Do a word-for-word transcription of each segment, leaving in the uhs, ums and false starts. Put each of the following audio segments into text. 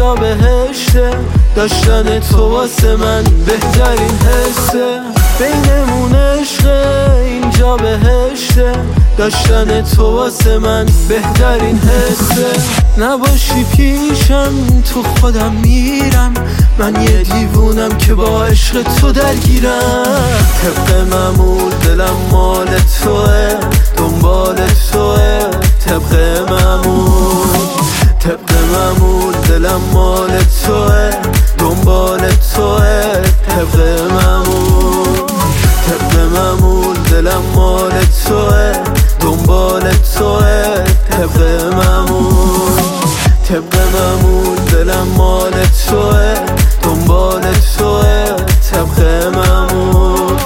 اینجا بهشته، داشتن تو واسه من بهترین حسه. بینمون عشقه اینجا بهشته، داشتن تو واسه من بهترین حسه. نباشی پیشم تو خودم میرم، من یه دیوونم که با عشق تو درگیرم. طبق معمول دلم مال توه، دنبال توه. طبق معمول طبق معمول دلم مال توه، دنبال توه. طبق معمول طبق معمول دلم مال توه، دنبال توه. طبق معمول طبق معمول دلم مال توه، دنبال توه. طبق معمول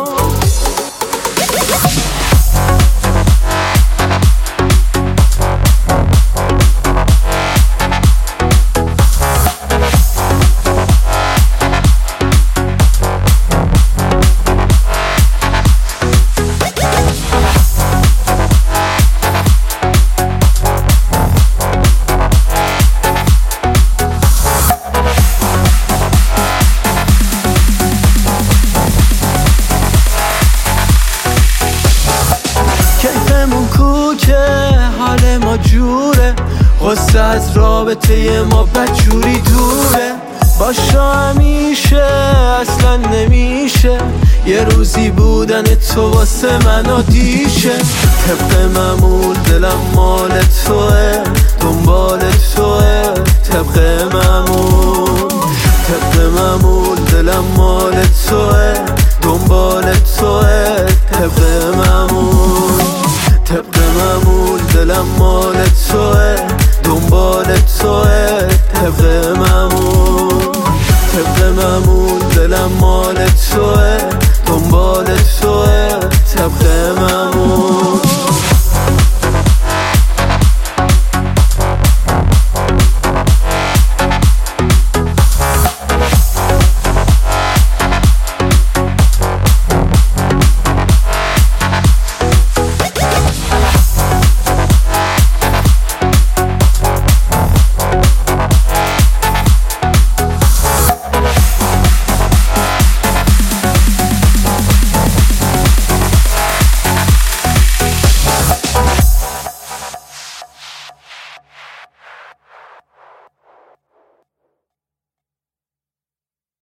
کیفمون کوکه، حال ما جوره، غصه از رابطه ما بدجوری دوره. باشا همیشه اصلا نمیشه، یه روزی بودن تو واسه من عادیشه. طبق معمول دلم مال توه، دنبال توه. طبق معمول طبق معمول دلم مال توه، دنبال توه. طبق معمول طبق معمول دلم مال توه، دنبال توه. طبق معمول طبق معمول دلم مال توه، دنبال توه. طبق معمول